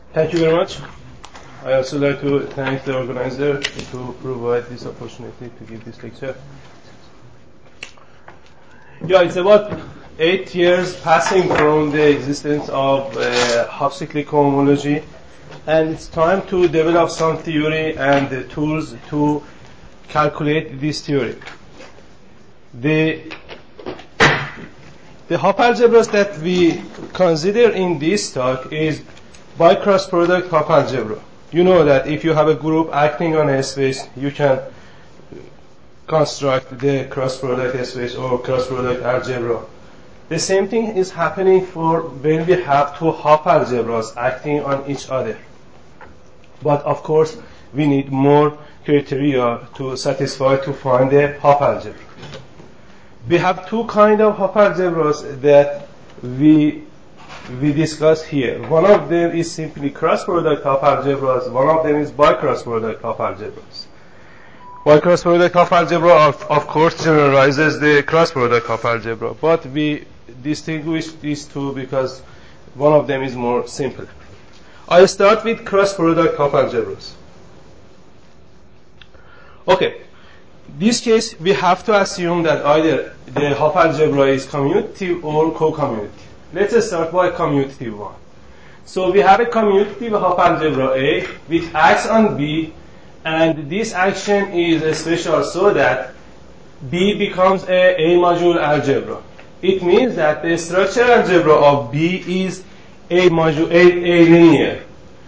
Thank you very much. I also like to thank the organizer to provide this opportunity to give this lecture. Yeah, it's about 8 years passing from the existence of half-cyclic cohomology, and it's time to develop some theory and the tools to calculate this theory. The Hopf algebras that we consider in this talk is by cross product Hopf algebra. You know that if you have a group acting on a space, you can construct the cross product space or cross product algebra. The same thing is happening for when we have two Hopf algebras acting on each other. But of course, we need more criteria to satisfy to find the Hopf algebra. We have two kinds of Hopf algebras that we discuss here. One of them is simply cross product Hopf algebras. One of them is by cross product Hopf algebras. By cross product Hopf algebra, of course, generalizes the cross product Hopf algebra, but we distinguish these two because one of them is more simple. I start with cross product Hopf algebras. Okay. In this case, we have to assume that either the Hopf algebra is commutative or co-commutative. Let's start by commutative one. So we have a commutative Hopf algebra A which acts on B, and this action is special so that B becomes a module algebra. It means that the structural algebra of B is a linear.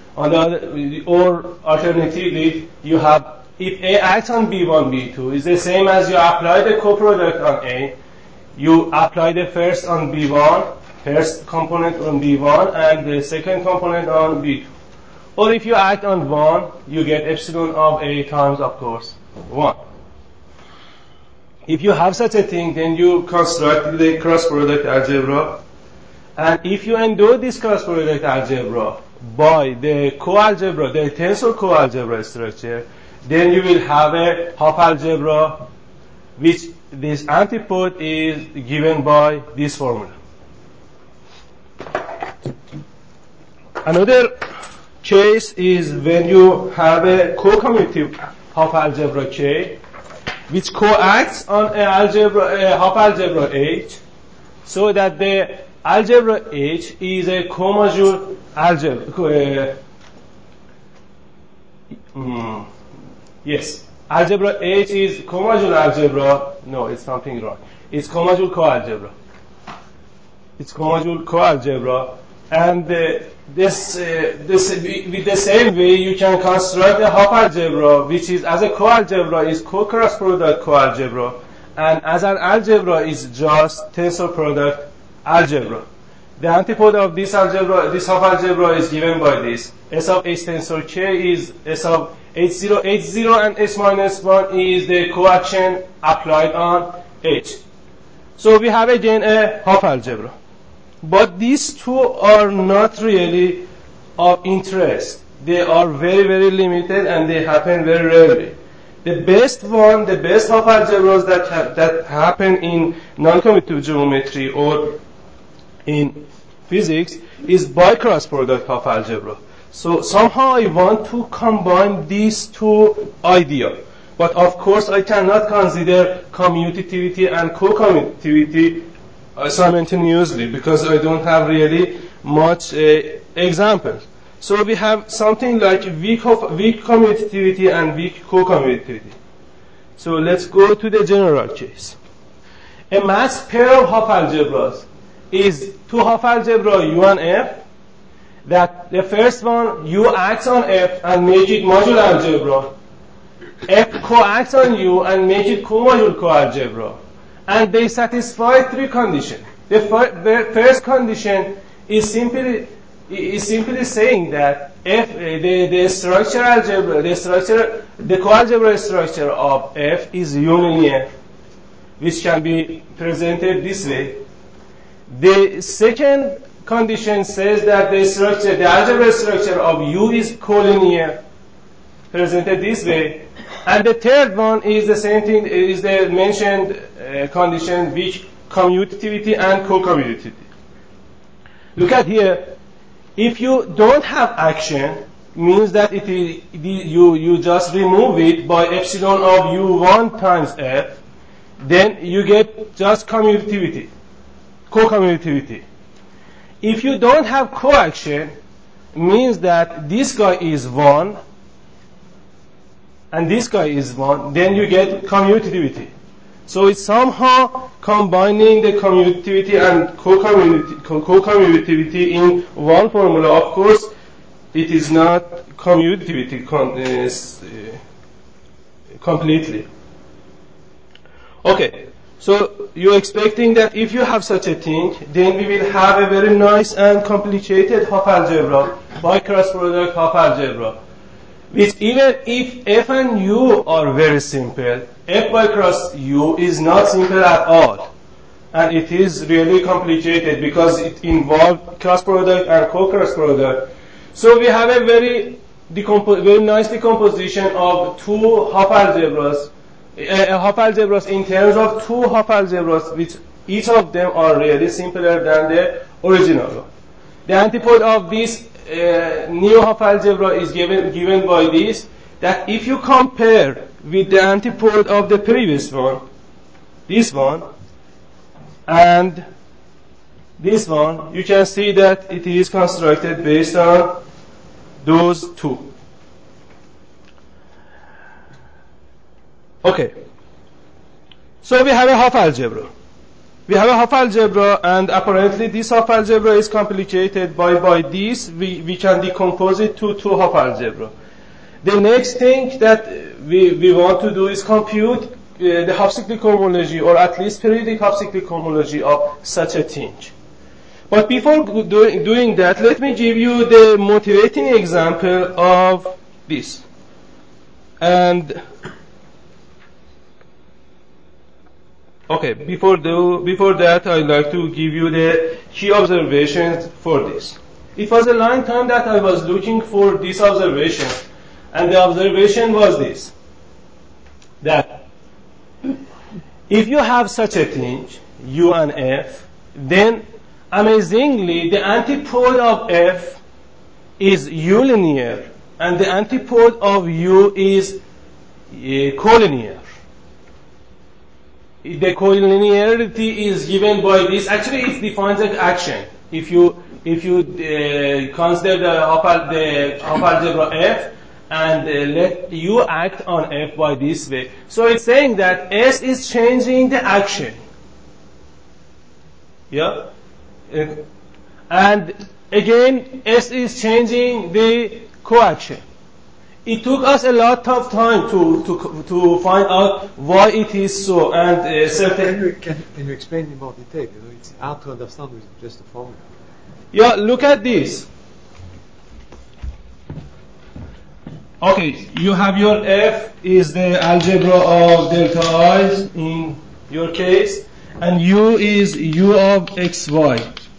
Or alternatively, you have, if A acts on B1, B2, is the same as you apply the coproduct on A, you apply the first on B1, first component on B1, and the second component on B2. Or if you act on 1, you get epsilon of A times, of course, 1. If you have such a thing, then you construct the cross product algebra. And if you endowed this cross product algebra by the coalgebra, the tensor coalgebra structure, then you will have a Hopf algebra, which this antipode is given by this formula. Another case is when you have a co-commutative Hopf algebra K, which coacts on a Hopf algebra H, so that the algebra H is a comodule algebra. Yes, algebra H is comodule algebra. No, it's something wrong. It's comodule coalgebra. It's comodule coalgebra, and this with the same way you can construct a Hopf algebra, which is as a coalgebra is co-cross product coalgebra, and as an algebra is just tensor product algebra. The antipode of this algebra, this Hopf algebra, is given by this. S of H tensor K is S of H0, H0, and S minus 1 is the coaction applied on H. So we have again a Hopf algebra. But these two are not really of interest. They are very, very limited, and they happen very rarely. The best Hopf algebras that happen in non-commutative geometry or in physics is by cross product Hopf algebra. So somehow I want to combine these two ideas. But of course I cannot consider commutativity and co-commutativity simultaneously because I don't have really much examples. So we have something like weak commutativity and weak co-commutativity. So let's go to the general case. A mass pair of Hopf algebras is two Hopf algebra U and F, that the first one U acts on F and make it module algebra, F coacts on U and make it comodule coalgebra, and they satisfy three conditions. The first condition is simply saying that F, the structure algebra, the coalgebra structure of F is union, which can be presented this way. The second condition says that the algebra structure of U is collinear, presented this way. And the third one is the same thing, is the mentioned condition, which commutativity and co-commutativity. Look at here. If you don't have action, means that you just remove it by epsilon of u1 times f, then you get just commutativity, co-commutativity. If you don't have coaction, means that this guy is 1 and this guy is 1, then you get commutativity. So it's somehow combining the commutativity and co-commutativity in one formula. Of course, it is not commutativity completely. Okay, so you're expecting that if you have such a thing, then we will have a very nice and complicated Hopf algebra by cross product Hopf algebra, which even if f and u are very simple, f by cross u is not simple at all. And it is really complicated because it involves cross product and co-cross product. So we have a very nice decomposition of two Hopf algebras, Hopf algebras in terms of two Hopf algebras, which each of them are really simpler than the original one. The antipode of this new Hopf algebra is given by this, that if you compare with the antipode of the previous one, this one, and this one, you can see that it is constructed based on those two. Okay. So we have a Hopf algebra. We have a Hopf algebra, and apparently this Hopf algebra is complicated by this. We can decompose it to two Hopf algebra. The next thing that we want to do is compute the half-cyclic homology, or at least periodic half-cyclic homology of such a thing. But before doing that, let me give you the motivating example of this. And okay, before that, I'd like to give you the key observations for this. It was a long time that I was looking for this observation, and the observation was this, that if you have such a thing, u and f, then amazingly, the antipode of f is u-linear, and the antipode of u is collinear. The collinearity is given by this. Actually, it defines an action. If you consider the Hopf algebra f and let u act on f by this way, so it's saying that S is changing the action. Yeah. And again, S is changing the coaction. It took us a lot of time to find out why it is so. And can you explain in more detail? You know, it's hard to understand with just a formula. Yeah, look at this. Okay, you have your F is the algebra of delta i's in your case, and U is U of xy.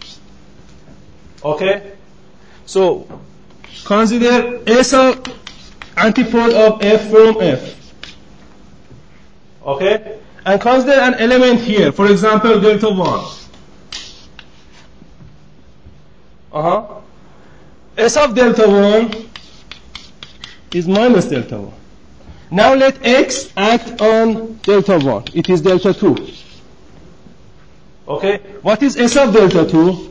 Okay? So, consider S of antipode of f from f. Okay? And consider an element here, for example, delta 1. S of delta 1 is minus delta 1. Now let x act on delta 1. It is delta 2. Okay? What is S of delta 2?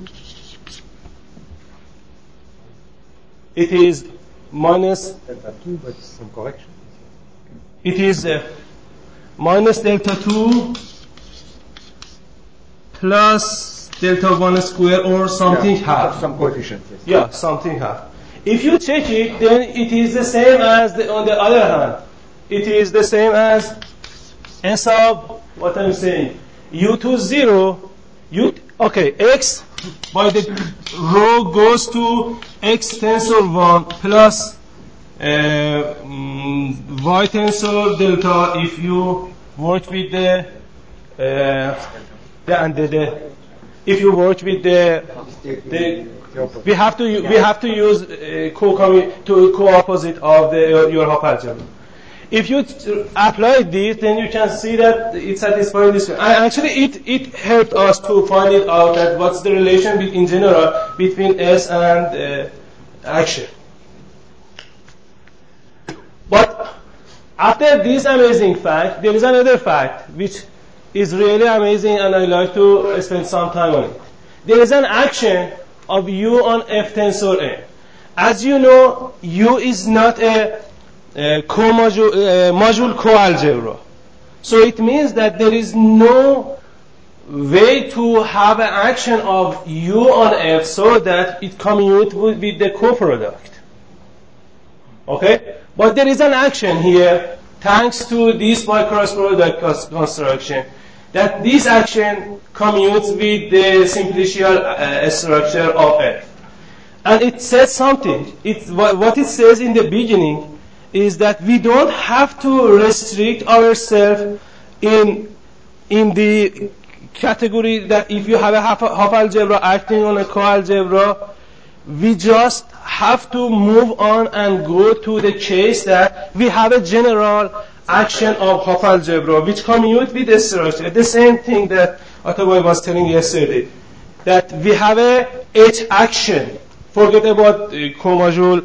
It is minus delta 2, but some correction. It is minus delta 2 plus delta 1 square, or something half. Some coefficient. Yes. Yeah, something half. If you check it, then it is the same as on the other hand. It is the same as S of, what I'm saying, U2 0, okay, X by the row goes to X tensor 1 plus Y tensor delta if you work with if you work with we have to use co-opposite of your Hopf algebra. if you apply this, then you can see that it satisfies this. And actually, it helped us to find it out that what's the relation in general between S and action. But after this amazing fact, there is another fact which is really amazing, and I like to spend some time on it. There is an action of U on F tensor N. As you know, U is not a module coalgebra. So it means that there is no way to have an action of U on F so that it commutes with the coproduct. Okay? But there is an action here, thanks to this bicross product construction, that this action commutes with the simplicial structure of F. And it says something. What it says in the beginning is that we don't have to restrict ourselves in the category that if you have a Hopf algebra acting on a coalgebra, we just have to move on and go to the case that we have a general action of Hopf algebra which commute with the structure. The same thing that Ataboy was telling yesterday, that we have a H action. Forget about co-module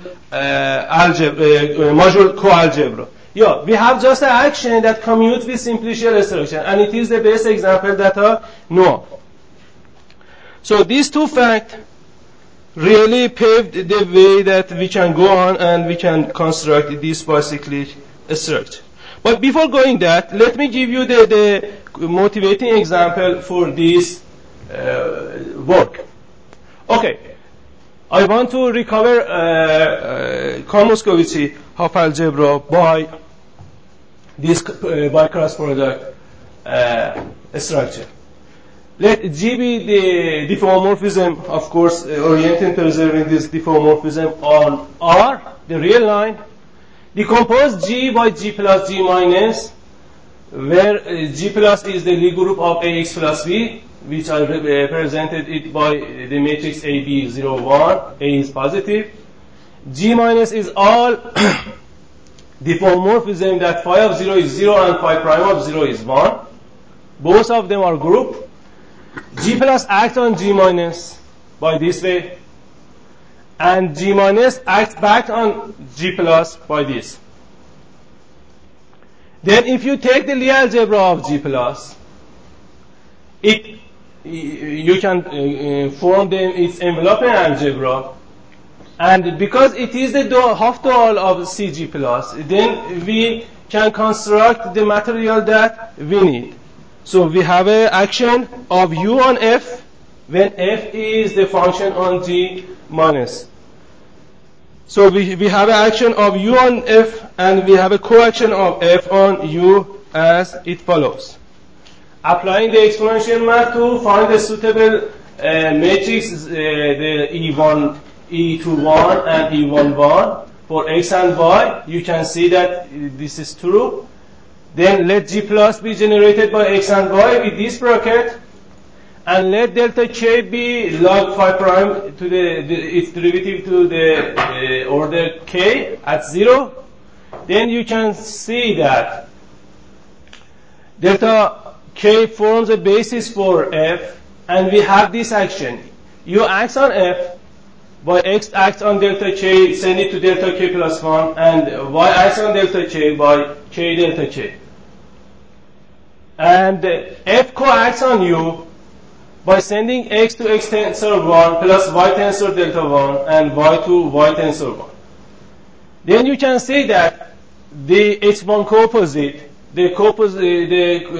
module coalgebra. Yeah, we have just an action that commutes with simplicial structure, and it is the best example that I know. So these two facts really paved the way that we can go on and we can construct this bicyclic structure. But before going that, let me give you the motivating example for this work. Okay. I want to recover Karl-Moscovici Hopf algebra by this bicross product structure. Let G be the diffeomorphism, of course, orienting preserving this diffeomorphism on R, the real line. Decompose G by G plus G minus, where G plus is the Lie group of AX plus B, which I represented it by the matrix AB01, A is positive. G minus is all diffeomorphism that phi of 0 is 0 and phi prime of 0 is 1. Both of them are group. G plus acts on G minus by this way, and G minus acts back on G plus by this. Then if you take the Lie algebra of G plus, you can form its enveloping algebra, and because it is the half dual of CG plus, then we can construct the material that we need. So we have an action of U on F when F is the function on G minus. So we have an action of U on F, and we have a coaction of F on U as it follows. Applying the exponential math to find a suitable matrix, the E1, E21 and E11 for X and Y, you can see that this is true. Then let G plus be generated by X and Y with this bracket, and let delta K be log phi prime to its derivative to the order K at 0. Then you can see that delta K forms a basis for F, and we have this action. U acts on F, by X acts on delta K, send it to delta K plus 1, and Y acts on delta K by K delta K. And F coacts on U by sending X to X tensor 1 plus Y tensor delta 1 and Y to Y tensor 1. Then you can say that the H1 composite, the composite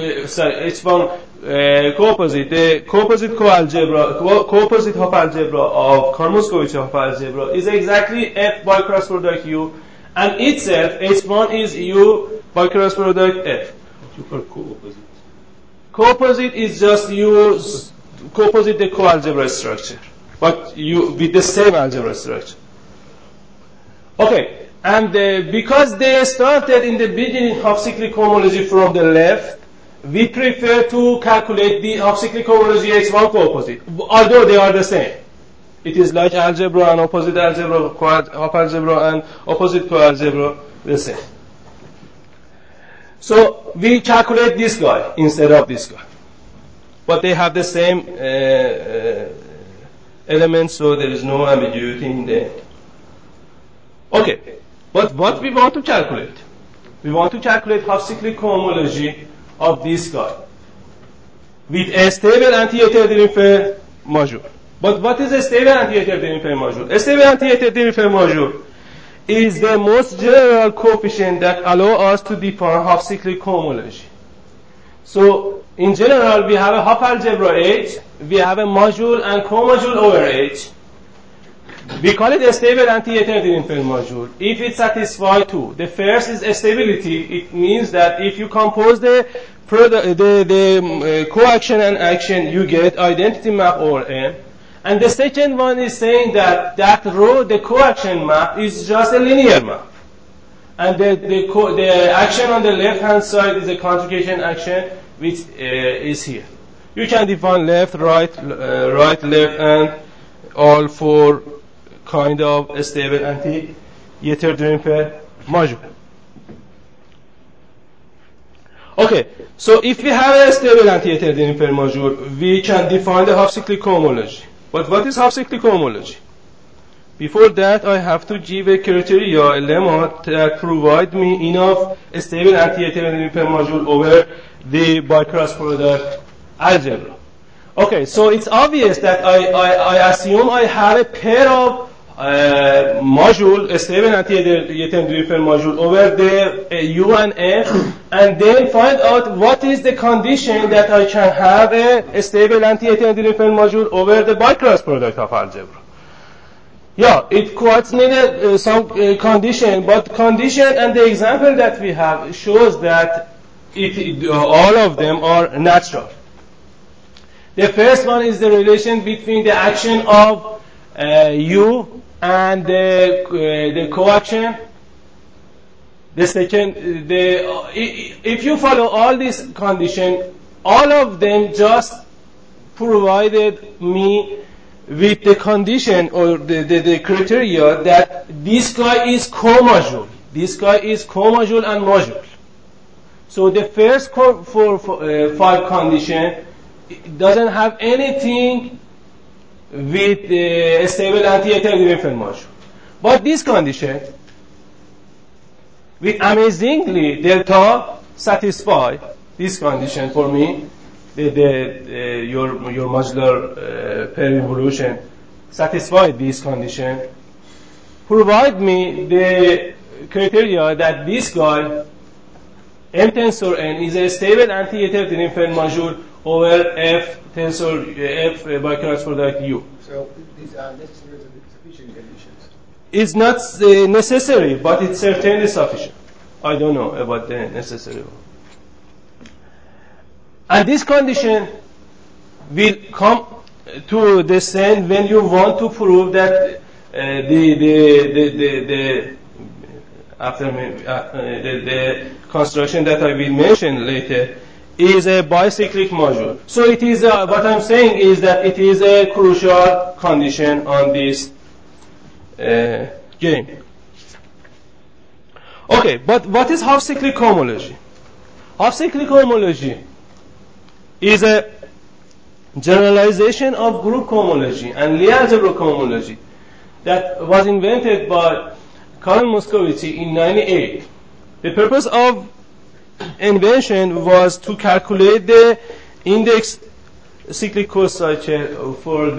Hopf algebra of Karl-Moscovici Hopf algebra is exactly F by cross product U, and itself H1 is U by cross product F. What you call co-opposite? Co-opposite is just U co-opposite the co-algebra structure, but you with the same algebra structure. Okay, and because they started in the beginning of cyclic homology from the left, we prefer to calculate the half cyclic homology H1 co-opposite, although they are the same. It is like algebra and opposite algebra, half algebra and opposite co-algebra, the same. So we calculate this guy instead of this guy. But they have the same elements, so there is no ambiguity in them. Okay, but what we want to calculate? We want to calculate half cyclic cohomology of this guy with a stable anti-Ether-Dirichlet module. But what is a stable anti-Ether-Dirichlet module? A stable anti-Ether-Dirichlet module is the most general coefficient that allows us to define half cyclic cohomology. So in general, we have a half algebra H, we have a module and comodule over H. We call it a stable anti-Ether-Dirichlet module. If it satisfies two, the first is stability. It means that if you compose the coaction and action, you get identity map over M. And the second one is saying that rho, the coaction map, is just a linear map. And the action on the left-hand side is a conjugation action, which is here. You can define left, right, left, and all four kind of stable anti-Ether-Dirichlet module. Okay, so if we have a stable anti-Ether-Dirichlet module, we can define the half cyclic cohomology. But what is half cyclic cohomology? Before that, I have to give a criteria, a lemma that provide me enough stable anti-Ether-Dirichlet module over the bicross product algebra. Okay, so it's obvious that I assume I have a pair of module, a stable anti-Ether-Dirichlet module over the U and F, and then find out what is the condition that I can have a stable anti-Ether-Dirichlet module over the bicross product of algebra. Yeah, it quite needed some condition, but condition and the example that we have shows that all of them are natural. The first one is the relation between the action of U and the coaction. The second, if you follow all these conditions, all of them just provided me with the condition or the criteria that this guy is comodule. This guy is comodule and module. So the first five condition doesn't have anything with the stable anti-Ether-Dirichlet module. But this condition, with amazingly delta satisfy this condition for me, your modular per involution satisfy this condition, provide me the criteria that this guy M tensor N is a stable anti-Ether-Dirichlet module over F tensor F by cross product U. So these are necessary sufficient conditions. It's not necessary, but it's certainly sufficient. I don't know about the necessary one. And this condition will come to the end when you want to prove that the construction that I will mention later is a bicyclic module. So it is what I'm saying is that it is a crucial condition on this game. Okay, but what is half cyclic cohomology? Half cyclic cohomology is a generalization of group cohomology and Lie algebra cohomology that was invented by Karl Moscovici in 1998. The purpose of invention was to calculate the index cyclic cocycle for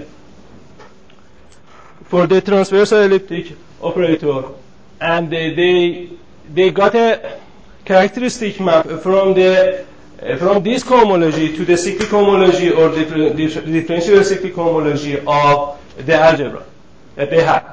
the transversal elliptic operator, and they got a characteristic map from this cohomology to the cyclic cohomology or the differential cyclic cohomology of the algebra that they have.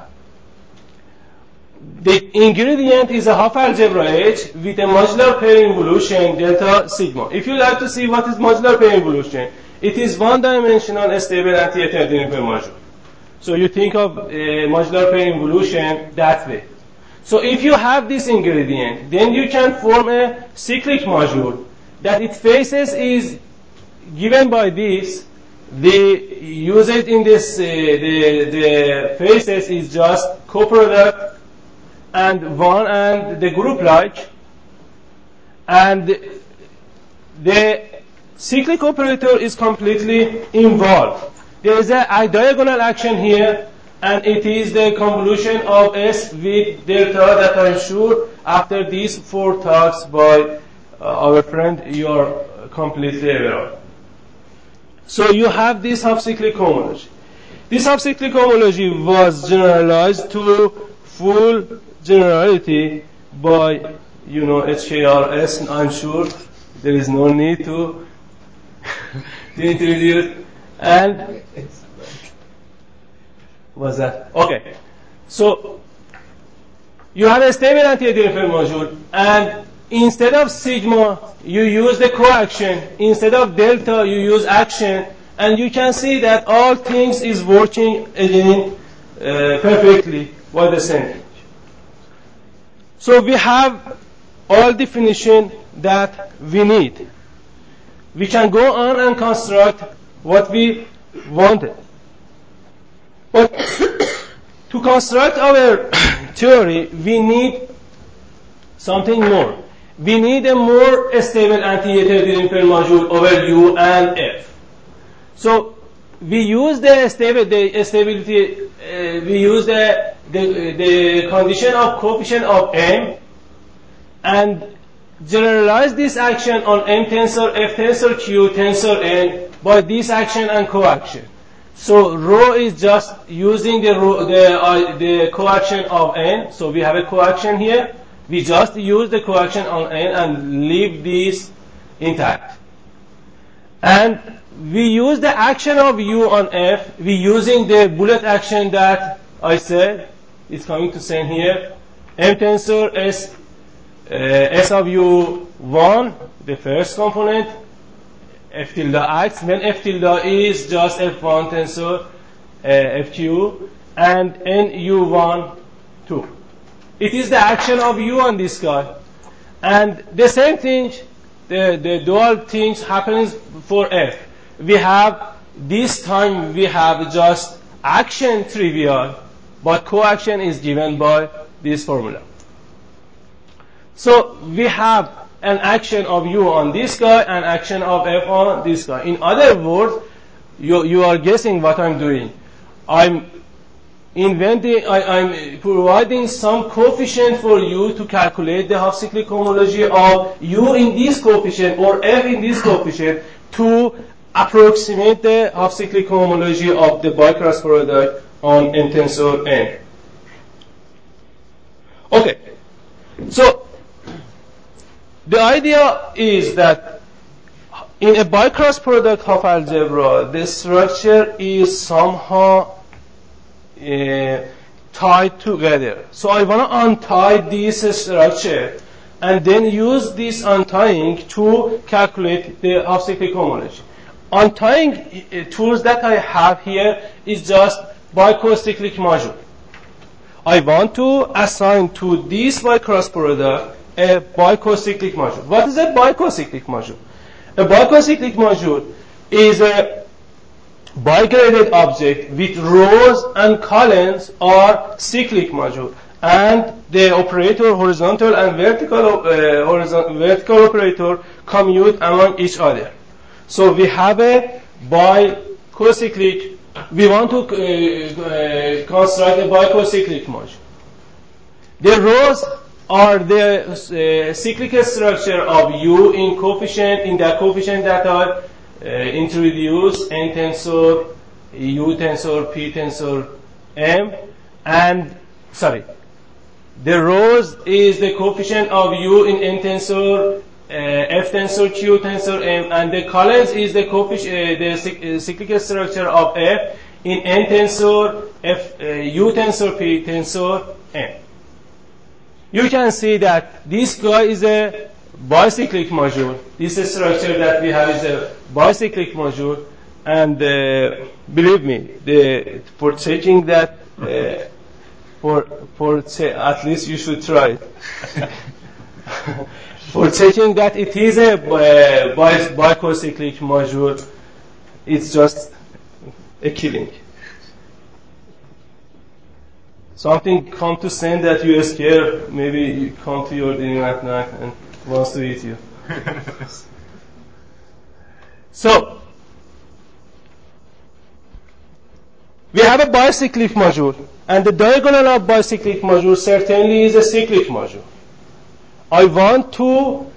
The ingredient is a half algebra H with a modular pair involution delta sigma. If you like to see what is modular pair involution, it is one-dimensional stable anti-Ether-Dirichlet module. So you think of modular pair involution that way. So if you have this ingredient, then you can form a cyclic module that its faces is given by this. The usage in this the faces is just coproduct and one and the group like, and the cyclic operator is completely involved. There is a diagonal action here, and it is the convolution of S with delta that I'm sure after these 4 talks by our friend you are completely aware of. So you have this half-cyclic homology. This half-cyclic homology was generalized to full generality by, HKRS. I'm sure there is no need to introduce. And what's that? Okay. So you have a stable anti-differential module, and instead of sigma, you use the coaction. Instead of delta, you use action. And you can see that all things is working again perfectly by the same thing. So we have all definition that we need. We can go on and construct what we wanted. But to construct our theory, we need something more. We need a more stable anti-Ether-Dirichlet module over U and F. So we use the stability. We use the condition of coefficient of M and generalize this action on M tensor F tensor Q tensor N by this action and coaction. So rho is just using the coaction of N. So we have a coaction here. We just use the coaction on N and leave this intact. And we use the action of U on F. We using the bullet action that I said. It's coming to same here. M tensor S of U1, the first component. F tilde acts when F tilde is just F1 tensor FQ and NU1 2. It is the action of U on this guy. And the same thing, the dual things happens for F. We have, this time we have just action trivial, but coaction is given by this formula. So we have an action of U on this guy and action of F on this guy. In other words, you are guessing what I'm doing. I'm providing some coefficient for U to calculate the half-cyclic homology of U in this coefficient or F in this coefficient to approximate the half-cyclic homology of the bicross product on M tensor N. Okay, so the idea is that in a bicross product half algebra, the structure is somehow tied together. So I want to untie this structure and then use this untying to calculate the half-cyclic homology. Untying tools that I have here is just bicocyclic module. I want to assign to this bicross product a bicocyclic module. What is a bicocyclic module? A bicocyclic module is a bigraded object with rows and columns are cyclic module, and the operator horizontal and vertical operator commute among each other. So we have a bicocyclic. We want to construct a bicocyclic module. The rows are the cyclic structure of U in the coefficient that are introduced, N tensor, U tensor, P tensor, M, and the rows is the coefficient of U in N tensor, F tensor, Q tensor, M, and the columns is the coefficient, the cyclic structure of F in N tensor, U tensor, P tensor, M. You can see that this guy is a bicyclic module. This structure that we have is a bicyclic module, and believe me, for checking that, at least you should try it. For checking that it is a bicocyclic module, it's just a killing. Something come to send that you scare, maybe you come to your dinner at night and wants to eat you. So, we have a bicyclic module, and the diagonal of bicyclic module certainly is a cyclic module. I want to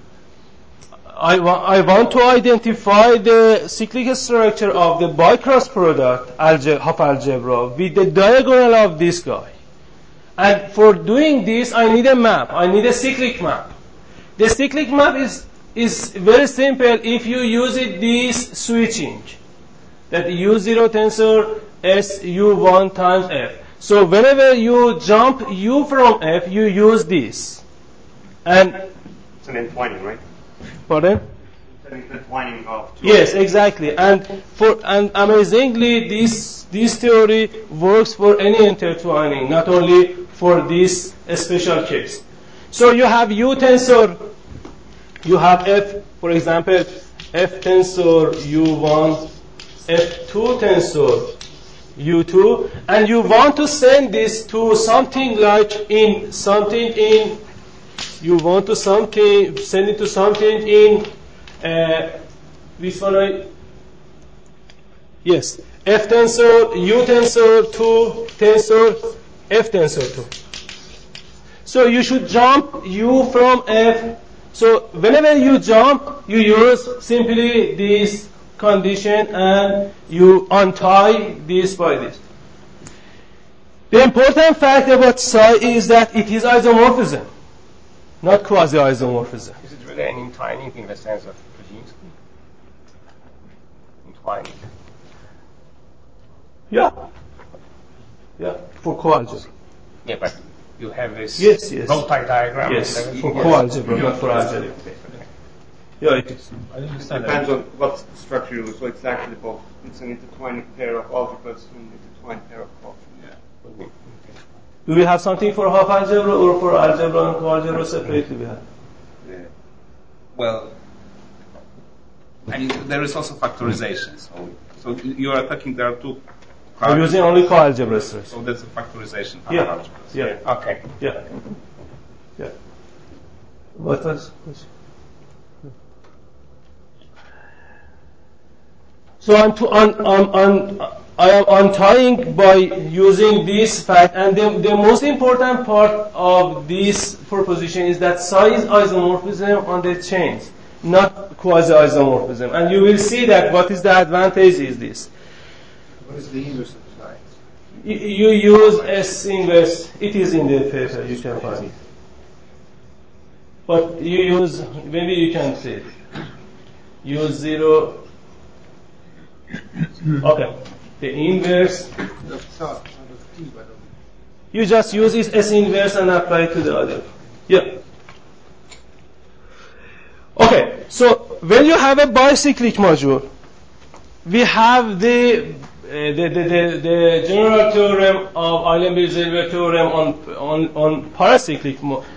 identify the cyclic structure of the bicross product Hopf algebra with the diagonal of this guy. And for doing this, I need a map. I need a cyclic map. The cyclic map is very simple if you use this switching. That U0 tensor S U1 times F. So whenever you jump U from F, you use this. And it's an entwining, right? Pardon? It's an entwining of two. Yes, exactly. And amazingly, this theory works for any intertwining, not only for this special case. So you have U tensor, you have F, for example, F tensor U1, F2 tensor U2, and you want to send this to something like you want to send it to something in this one. Yes, F tensor U tensor 2 tensor F tensor 2. So you should jump U from F. So whenever you jump, you use simply this condition and you untie this by this. The important fact about psi is that it is isomorphism, not quasi-isomorphism. Is it really an entwining in the sense of Krzyzewski? Entwining. Yeah, for coalgebra. Yeah, but you have this Yes. bow-tie diagram. Yes, for coalgebra, not for algebra. Yeah, it is. I understand. It depends on what structure you use. So it's actually both. It's an intertwining pair of algebras and an intertwined pair of coalgebra. Yeah. Do we have something for Hopf algebra or for algebra and coalgebra separately? We have. Yeah. Well, I mean, there is also factorization. So you are talking there are two. I'm using only coalgebra stress. So that's a factorization. Yeah. Yeah. Okay. Yeah. What else? So I am untying by using this fact, and the most important part of this proposition is that psi is isomorphism on the chains, not quasi-isomorphism. And you will see that what is the advantage is this. What is the inverse of psi? You use S inverse. It is in the paper. You can find it. But you use, maybe you can see it. Use 0. Okay. The inverse. You just use this S inverse and apply it to the other. Yeah. Okay. So when you have a bicyclic module, we have the general theorem of Eilenberg-Zilber theorem on paracyclic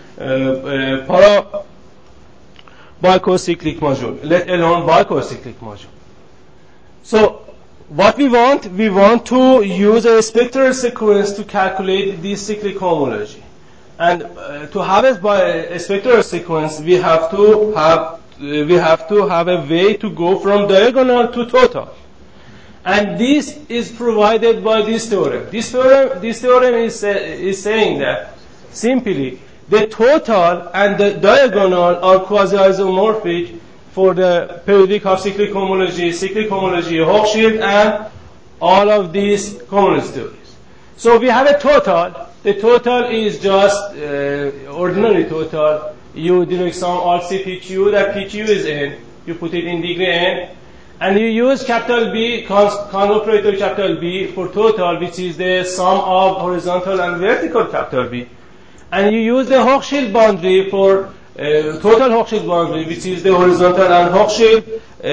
bicocyclic module, let alone bicocyclic module. So what we want to use a spectral sequence to calculate this cyclic homology. And to have a spectral sequence, we have to have a way to go from diagonal to total. And this is provided by this theorem. This theorem is saying that simply the total and the diagonal are quasi-isomorphic for the periodic half-cyclic homology, Hochschild, and all of these homology theories. So we have a total. The total is just ordinary total. You denote sum all CPQ, that PQ is n. You put it in degree n. And you use capital B, constant operator capital B for total, which is the sum of horizontal and vertical capital B. And you use the Hochschild boundary for total Hochschild boundary, which is the horizontal and Hochschild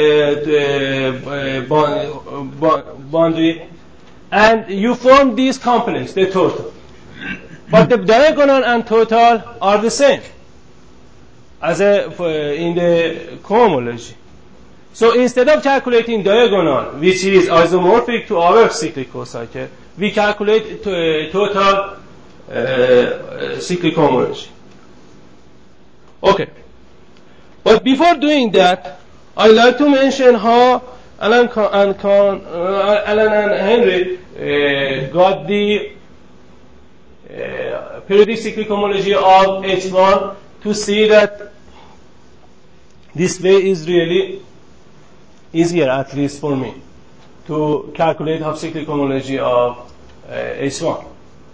boundary. And you form these complex, the total. But the diagonal and total are the same as in the cohomology. So instead of calculating diagonal, which is isomorphic to our cyclic cocycle, we calculate total cyclic homology. Okay. But before doing that, I'd like to mention how Alan and Henry got the periodic cyclic homology of H1 to see that this way is really easier, at least for me, to calculate half-cyclic homology of H1.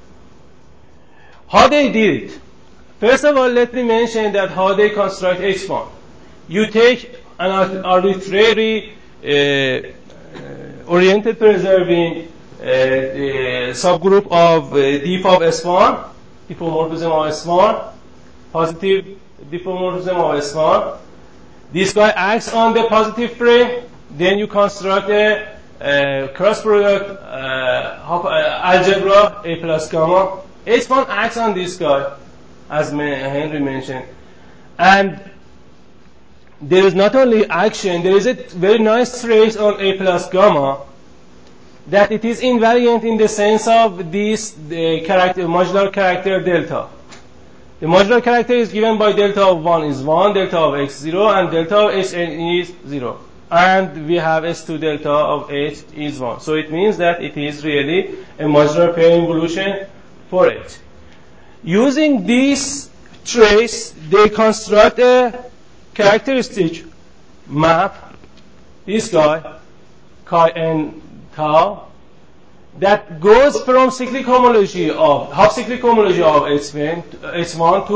How they did it? First of all, let me mention that how they construct H1. You take an arbitrary oriented preserving subgroup of diff of S1, diffeomorphism of S1, positive diffeomorphism of S1. This guy acts on the positive frame, then you construct a cross product algebra A plus gamma. H1 acts on this guy, as Henry mentioned. And there is not only action, there is a very nice trace on A plus gamma that it is invariant in the sense of this modular character delta. The modular character is given by delta of 1 is 1, delta of x 0, and delta of h is 0. And we have S2 delta of h is 1. So it means that it is really a modular pair involution for h. Using this trace, they construct a characteristic map, this guy, chi n tau, that goes from cyclic homology of half-cyclic homology of H1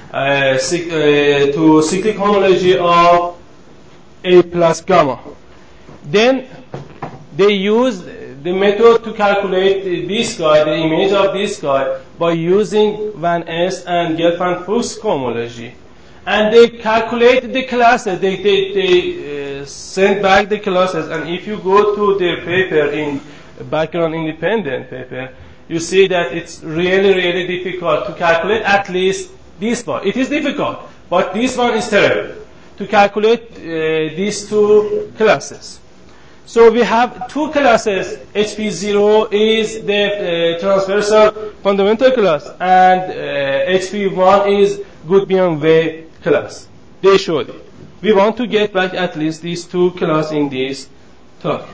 to cyclic homology of A plus gamma. Then they use the method to calculate this guy, the image of this guy, by using Van Es and Gelfand-Fuchs homology. And they calculate the classes, they send back the classes, and if you go to their paper in background independent paper, you see that it's really, really difficult to calculate at least this one. It is difficult, but this one is terrible to calculate these two classes. So we have two classes. HP0 is the transversal fundamental class, and HP1 is Goodbian wave class. They showed it. We want to get back at least these two classes in this talk.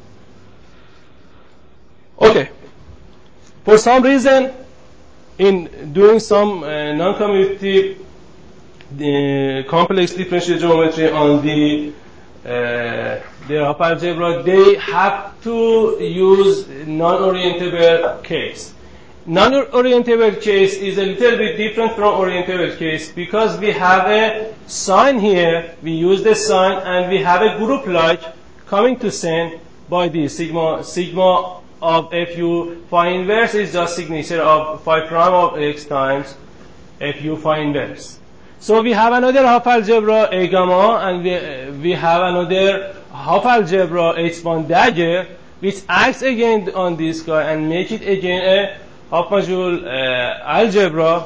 Okay. For some reason, in doing some non-commutative complex differential geometry on the half algebra, they have to use non-orientable case. Non-orientable case is a little bit different from orientable case because we have a sign here, we use the sign, and we have a group like coming to send by the sigma of fu phi inverse is just signature of phi prime of x times fu phi inverse. So we have another half algebra A gamma, and we have another half algebra H1 dagger, which acts again on this guy and make it again a half module algebra.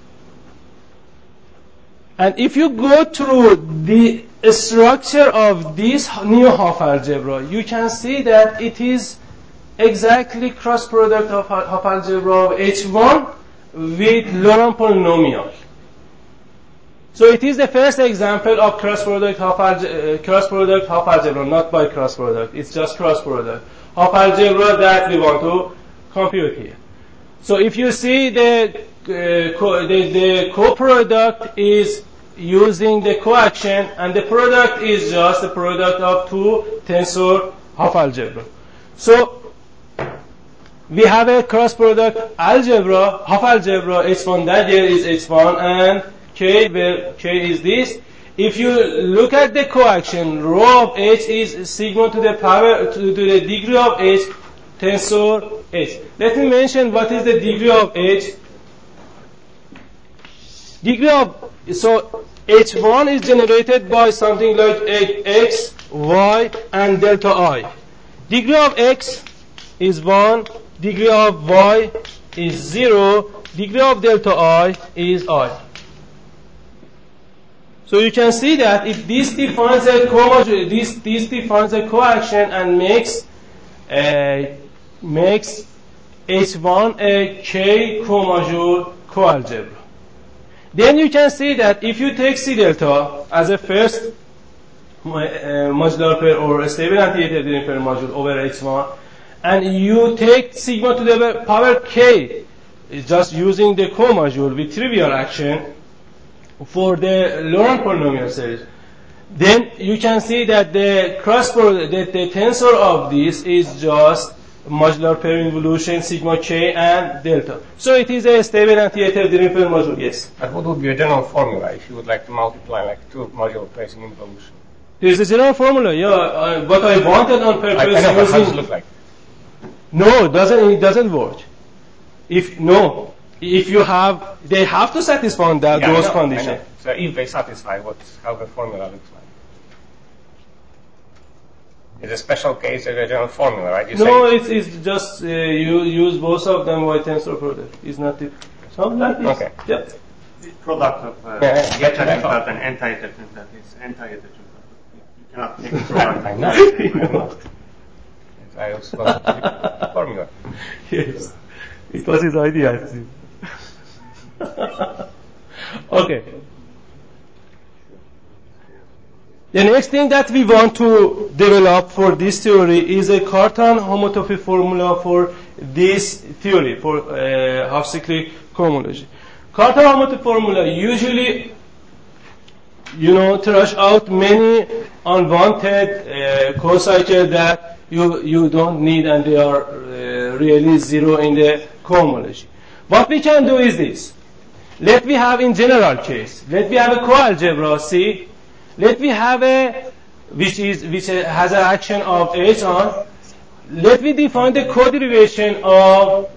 And if you go through the structure of this new half algebra, you can see that it is exactly cross product of half algebra of H1 with Laurent polynomial. So it is the first example of cross product half algebra, not by cross product. It's just cross product half algebra that we want to compute here. So if you see the co-product is using the coaction, and the product is just the product of two tensor half algebra. So we have a cross product algebra, half algebra, H1 dagger is H1 and K, where K is this. If you look at the coaction, rho of H is sigma to the power, to the degree of H, tensor H. Let me mention what is the degree of H. Degree of, so H1 is generated by something like X, Y, and delta I. Degree of X is 1, degree of Y is 0, degree of delta I is I. So you can see that if this defines a this defines a coaction and makes H1 a K co-module coalgebra. then you can see that if you take C delta as a first modular pair or a stable anti-iterative pair module over H1, and you take sigma to the power k, just using the co-module with trivial action for the Laurent polynomial series, then you can see that the the tensor of this is just modular pair involution sigma k and delta. So it is a stable anti-iterative pair module. Yes. But what would be a general formula if you would like to multiply like two modular pairs in involution? There is a general formula. Yeah, but I wanted on purpose. I know, but how does it look like? No, it doesn't work. If you have, they have to satisfy that Yeah, those I know. conditions. So if they satisfy, how the formula looks like? It's a special case of a general formula, right? You No, say it's just you use both of them by tensor product. It's not something like this. Okay. Yep. The product of Yeah, iterative yeah. and anti-iterative is anti-iterative. You cannot take the product. I know. I was supposed to the formula. Yes. It was his idea, I think. Okay. The next thing that we want to develop for this theory is a Cartan homotopy formula for this theory, for half-cyclic cohomology. Cartan homotopy formula usually, throws out many unwanted co-cycles that you don't need, and they are really zero in the cohomology. What we can do is this. Let me have in general case, let me have a coalgebra C. Let me have which has an action of H on. Let me define the co-derivation of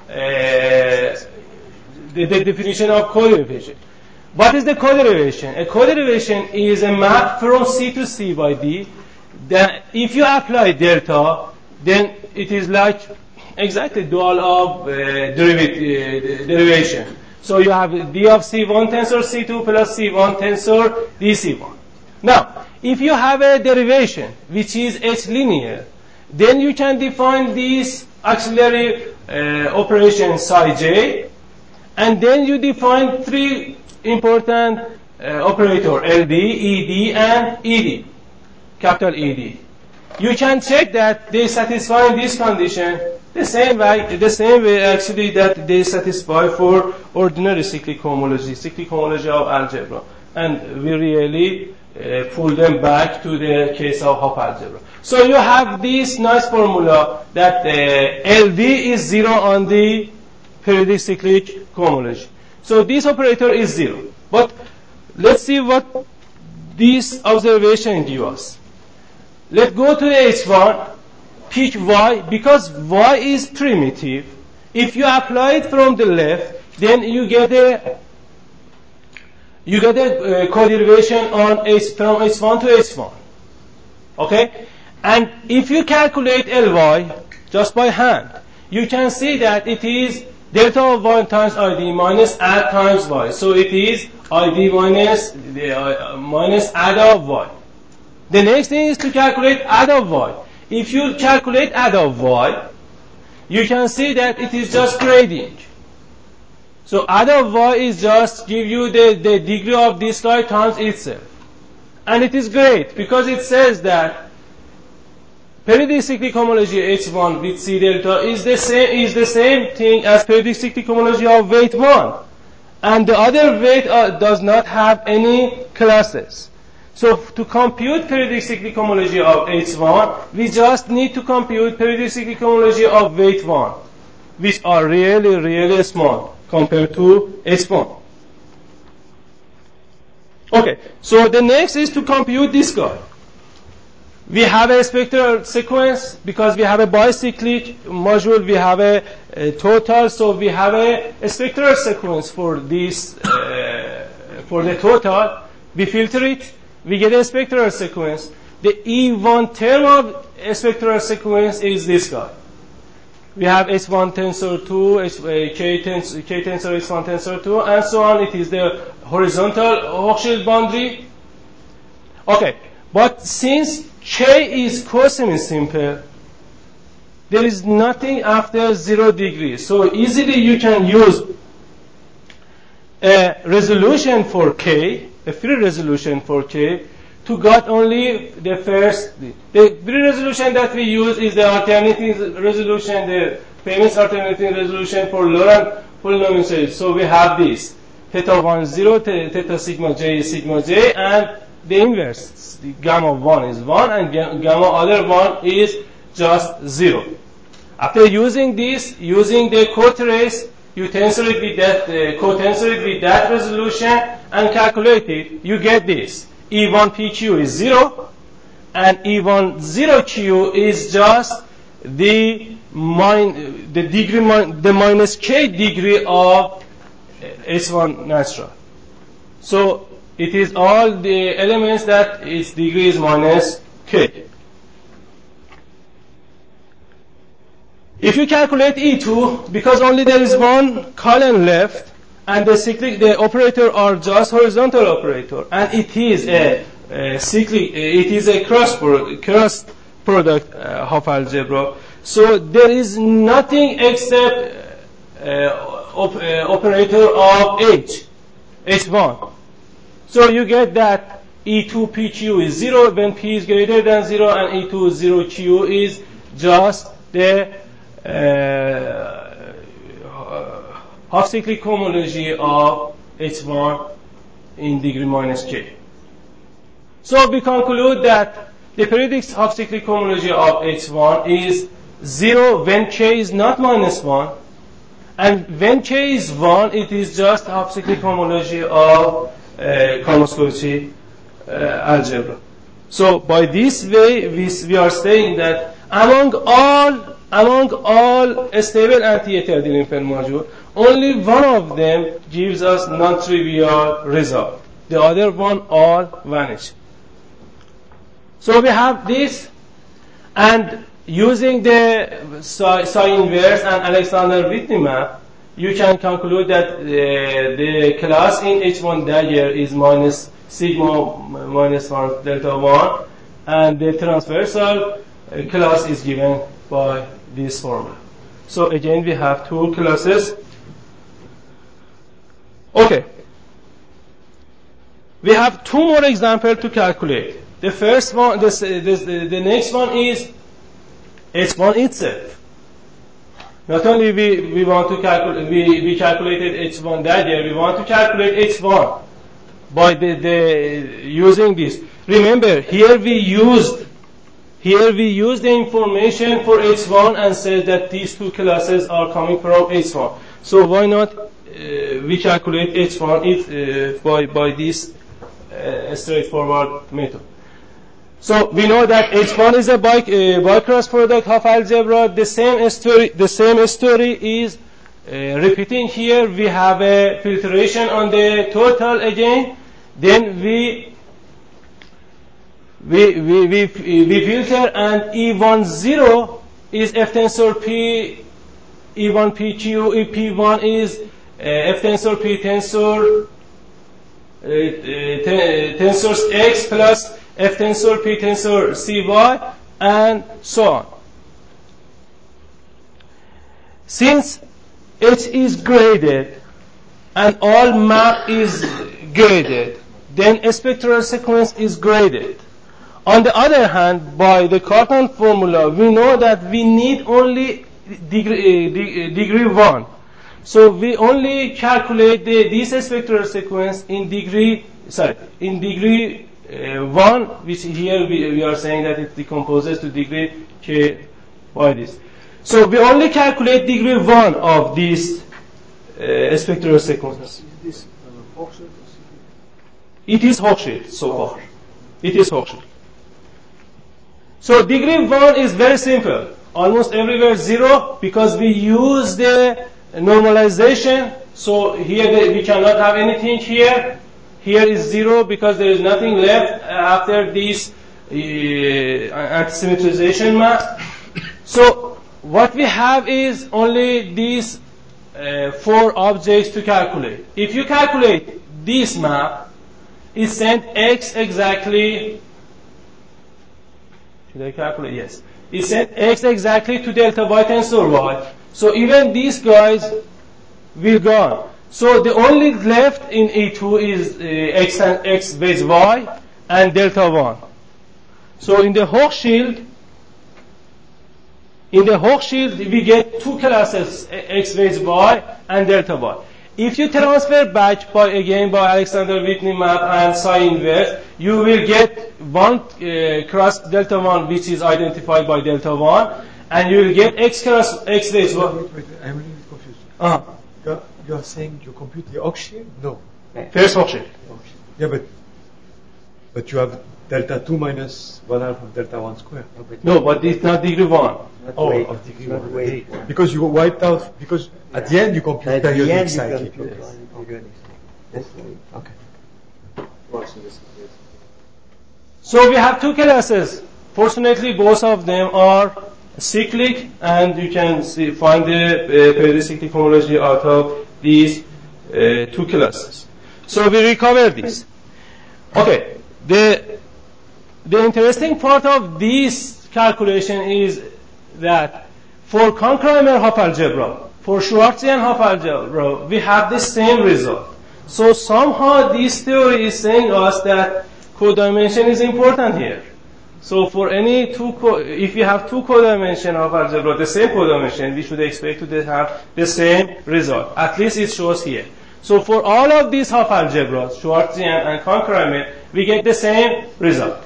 the definition of co-derivation. What is the co-derivation? A co-derivation is a map from C to C by D. Then if you apply delta, then it is like exactly dual of derivation. So you have D of C1 tensor C2 plus C1 tensor DC1. Now, if you have a derivation which is H linear, then you can define this auxiliary operation psi j, and then you define three important operator LD, ED, and ED, capital ED. You can check that they satisfy this condition the same way actually that they satisfy for ordinary cyclic cohomology of algebra, and we really pull them back to the case of Hopf algebra. So you have this nice formula that LV is zero on the periodic cyclic cohomology. So this operator is zero. But let's see what this observation gives us. Let's go to H1, pick Y, because Y is primitive. If you apply it from the left, then you get a co-derivation on from H1 to H1. Okay? And if you calculate Ly just by hand, you can see that it is delta of y times ID minus add times y. So it is ID minus add of y. The next thing is to calculate add of y. If you calculate add of y, you can see that it is just grading. So add of y is just give you the degree of this guy times itself. And it is great because it says that periodic cyclic homology H1 with C delta is the same thing as periodic cyclic homology of weight 1. And the other weight does not have any classes. So to compute periodic cyclic homology of H1, we just need to compute periodic cyclic homology of weight 1, which are really, really small compared to H1. Okay, so the next is to compute this guy. We have a spectral sequence because we have a bicyclic module, we have a total, so we have a spectral sequence for this, for the total. We filter it, we get a spectral sequence. The E1 term of a spectral sequence is this guy. We have H1 tensor 2, K tensor H1 tensor 2, and so on. It is the horizontal Hochschild boundary. Okay, but since K is co-semi-simple, there is nothing after 0 degrees. So easily you can use a resolution for K, a free resolution for K, to get only the first. The free resolution that we use is the alternating resolution, the famous alternating resolution for Laurent polynomial series. So we have this theta 1 0, theta sigma j is sigma j, and the inverse, the gamma 1 is 1, and gamma other 1 is just 0. After using this, using the cotrace, you tensor it with that, co-tensor it with that resolution and calculate it, you get this. E1 PQ is 0, and E1 0Q is just the minus K degree of H1 natural. So it is all the elements that its degree is minus K. If you calculate E2, because only there is one column left, and the operator are just horizontal operator, and it is a cyclic, it is a cross product half algebra. So there is nothing except operator of H1. So you get that E2 PQ is 0 when P is greater than 0, and E2 0Q is just the half cyclic homology of H1 in degree minus K. So we conclude that the periodic half cyclic homology of H1 is 0 when K is not minus 1, and when K is 1, it is just half cyclic homology of Kolmogorov algebra. So by this way, we are saying that among all stable anti-heterodimper module, only one of them gives us non-trivial result. The other one all vanish. So we have this, and using the psi inverse and Alexander-Whitney map, you can conclude that the class in H1 dagger is minus sigma minus 1 delta 1, and the transversal class is given by this formula. So again, we have two classes. Okay. We have two more examples to calculate. The first one, the next one is H1 itself. Not only we want to calculate, we calculated H1 dagger, we want to calculate H1 by using this. Remember, here we used the information for H1 and said that these two classes are coming from H1. So why not we calculate H1 by this straightforward method. So we know that H1 is a bi-cross product half algebra. The same story is repeating here. We have a filtration on the total again. Then we filter, and E10 is F tensor P, E1 PQ, P1 is F tensor P tensor tensors X plus F tensor P tensor CY, and so on. Since H is graded and all map is graded, then a spectral sequence is graded. On the other hand, by the Cartan formula, we know that we need only degree 1. So we only calculate this spectral sequence in degree 1, which here we are saying that it decomposes to degree K by this. So we only calculate degree 1 of these spectral sequences. Is this Hochschild? It is Hochschild so far. It is Hochschild. So degree 1 is very simple. Almost everywhere 0, because we use the normalization. So here we cannot have anything here. Here is 0 because there is nothing left after this antisymmetrization map. So what we have is only these 4 objects to calculate. If you calculate this map, it sent X exactly. Should I calculate? Yes. It sent X exactly to delta Y tensor Y. So even these guys will gone. So the only left in E2 is x base y and delta 1. So in the Hochschild, we get two classes, x base y and delta y. If you transfer back by Alexander-Whitney map and psi inverse, you will get one cross delta 1 which is identified by delta 1, and you will get x cross x base y. Wait, I'm a little bit confused. You're saying you compute the Hochschild? No. First Hochschild. Yeah, but you have delta 2 minus 1/2 of delta 1 square. No, but it's not degree 1. Of degree 1. Because you wiped out, because at the end you compute periodic cyclic. Okay. So we have two classes. Fortunately, both of them are cyclic, and you can find the periodic homology out of these two classes. So we recover this. Okay. The interesting part of this calculation is that for Kronecker-Hopf algebra, for Schwarzian Hopf algebra, we have the same result. So somehow this theory is saying us that codimension is important here. So for any if you have two codimension of algebra, the same codimension, we should expect to have the same result. At least it shows here. So for all of these Hopf algebras, Schwarzian and Kronecker, we get the same result.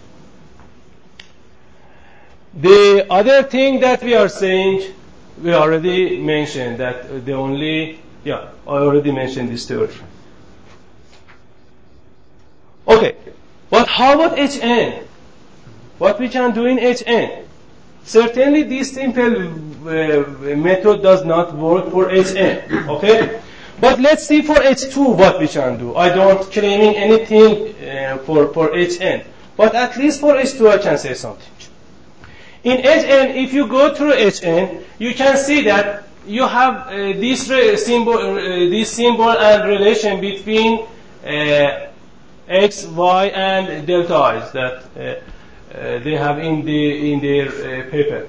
The other thing that we are saying, we already mentioned that I already mentioned this theory. Okay, but how about Hn? What we can do in Hn? Certainly this simple method does not work for Hn, okay? But let's see for H2 what we can do. I don't claiming anything for Hn, but at least for H2 I can say something. In Hn, if you go through Hn, you can see that you have this symbol and relation between x, y, and delta i's that they have in their paper.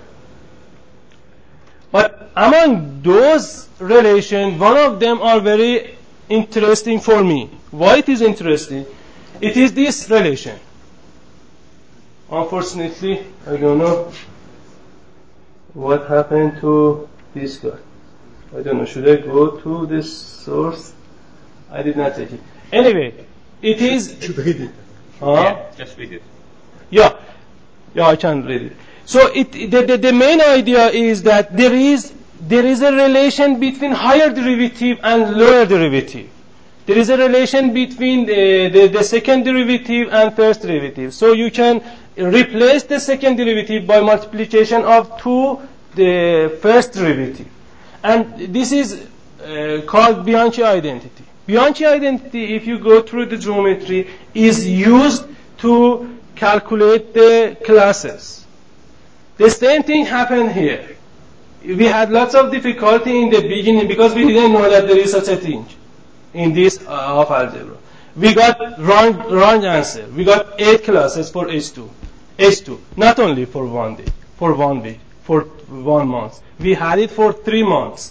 But among those relations, one of them are very interesting for me. Why it is interesting? It is this relation. Unfortunately, I don't know what happened to this guy. I don't know. Should I go to this source? I did not take it. Anyway, it is. You should read it. Yeah, just read it. Yeah, I can read it. So the main idea is that there is a relation between higher derivative and lower derivative. There is a relation between the second derivative and first derivative. So you can replace the second derivative by multiplication of the first derivative. And this is called Bianchi identity. Bianchi identity, if you go through the geometry, is used to calculate the classes. The same thing happened here. We had lots of difficulty in the beginning because we didn't know that there is such a thing in this Hopf algebra. We got wrong answer. We got 8 classes for H2, not only for 1 day, for 1 week, for 1 month. We had it for 3 months.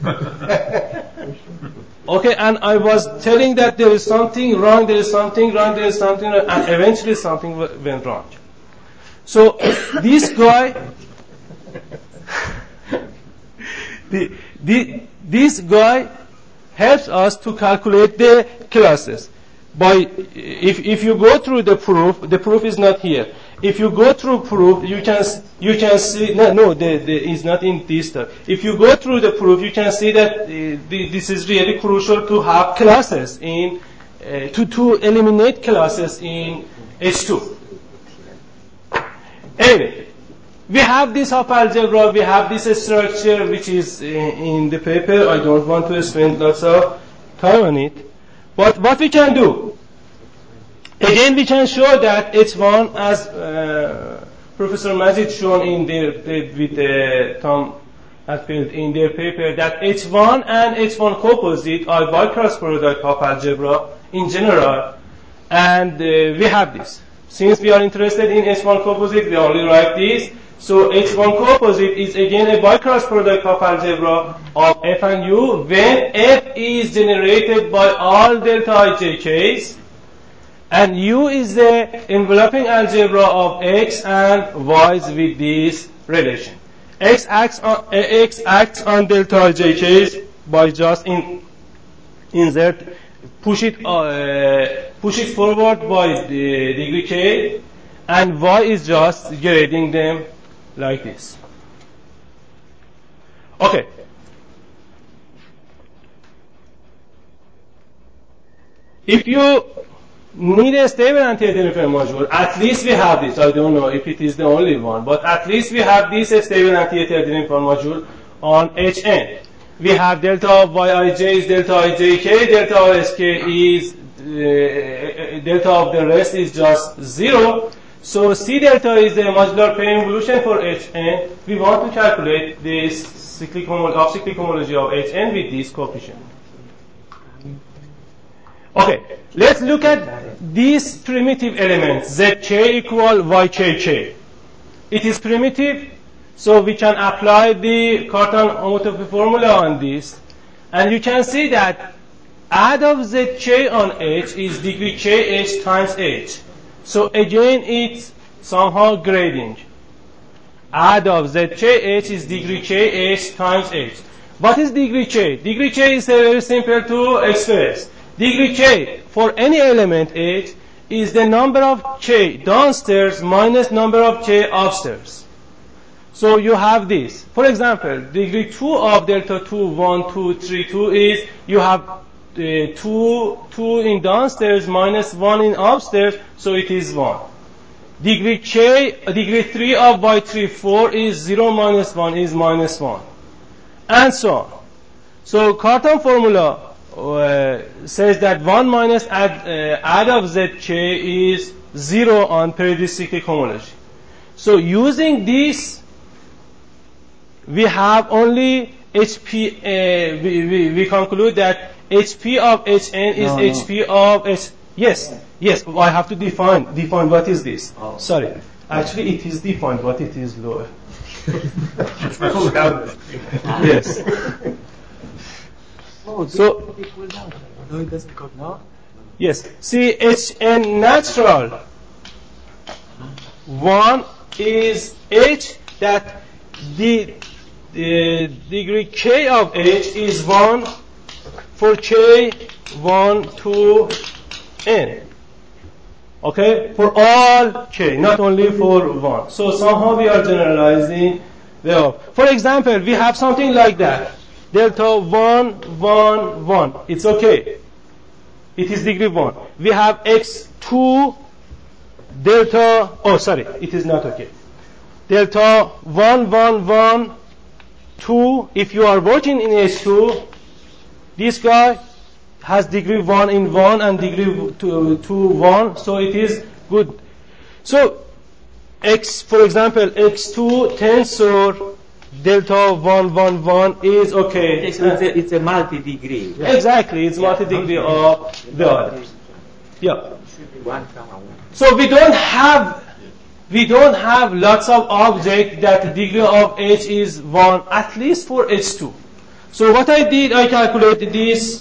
Okay, and I was telling that there is something wrong, and eventually something went wrong. So this guy, this guy helps us to calculate the classes. If you go through the proof is not here. If you go through proof, you can see it's not in this stuff. If you go through the proof, you can see that this is really crucial to have classes in to eliminate classes in H2. Anyway, we have this Hopf algebra, we have this structure which is in the paper. I don't want to spend lots of time on it. But what we can do, again we can show that H1, as Professor Majid shown with Tom Hatfield in their paper, that H1 and H1 composite are bi-cross product Hopf algebra in general, and we have this. Since we are interested in H1 composite, we only write this. So H1 composite is again a bicross product of algebra of F and U when F is generated by all delta ijk's and U is the enveloping algebra of X and Y's with this relation. X acts on delta ijk's by just insert, push it forward by the degree k, and Y is just grading them like this. Okay. If you need a stable anti-identifier module, at least we have this. I don't know if it is the only one, but at least we have this stable anti-identifier module on Hn. We have delta of Yij is delta Ijk, delta of Sk is delta of the rest is just 0. So C delta is the modular pair involution for Hn. We want to calculate this cyclic homology of Hn with this coefficient. Okay, let's look at these primitive elements, Zk equal Ykk. It is primitive, so we can apply the Cartan homotopy formula on this. And you can see that add of Zk on H is degree Kh times H. So again, it's somehow grading. Add of Zkh is degree Kh times H. What is degree K? Degree K is very simple to express. Degree K for any element H is the number of K downstairs minus number of K upstairs. So you have this. For example, degree 2 of delta 2, 1, 2, 3, 2 is you have 2 in downstairs minus 1 in upstairs, so it is 1. Degree 3 of y3, 4 is 0 minus 1 is minus 1. And so on. So Cartan formula says that 1 minus add of Zk is 0 on periodic homology. So using this, we have only HP, we conclude that HP of Hn is HP of H. Yes, I have to define what is this. Sorry. Actually, it is defined, but it is lower. Yes. So, No, it doesn't go now. yes. See, Hn natural 1 is H, that the degree K of H is 1 for K 1 to N. Okay? For all K, not only for 1. So somehow we are generalizing the. For example, we have something like that. Delta 1, 1, 1. It's okay. It is degree 1. We have x2 delta. Oh, sorry. It is not okay. Delta 1, 1, 1, 2. If you are working in H2, this guy has degree 1 in 1 and degree 2 1. So it is good. So X, for example, x2 tensor delta 1, 1, 1 is okay. So it's a multi-degree. Exactly, it's multi-degree of the others. Yeah. One comma one. So we don't have lots of objects that the degree of H is 1, at least for H2. So what I did, I calculated this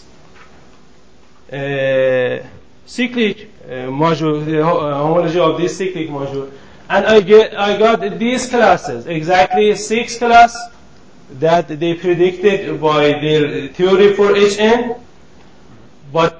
cyclic module, the homology of this cyclic module, and I got these classes, exactly 6 classes that they predicted by their theory for Hn. But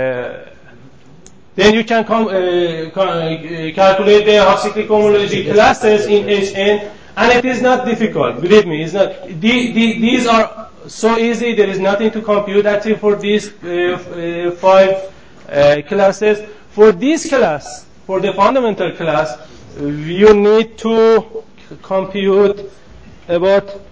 then you can calculate the half-cyclic homology classes in Hn, and it is not difficult. Believe me, it's not. These are so easy. There is nothing to compute actually for these 5 classes. For this class, for the fundamental class, you need to compute about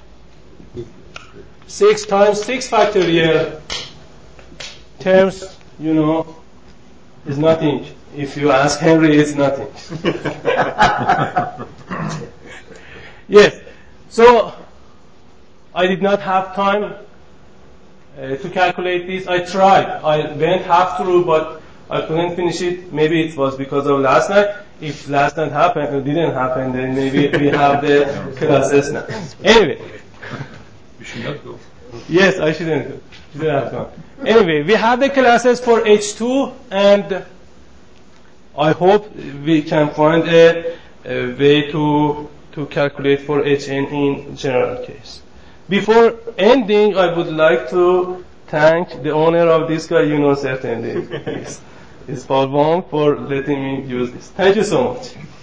6 times 6 factorial terms. You know, is nothing. If you ask Henry, it's nothing. Yes. So I did not have time to calculate this. I tried. I went half through, but I couldn't finish it. Maybe it was because of last night. If last night didn't happen, then maybe we have the classes now. Anyway. You should not go. Yes, I shouldn't go. Shouldn't have gone. Anyway, we have the classes for H2, and I hope we can find a way to calculate for Hn in general case. Before ending, I would like to thank the owner of this guy, certainly. It's Paul Wong for letting me use this. Thank you so much.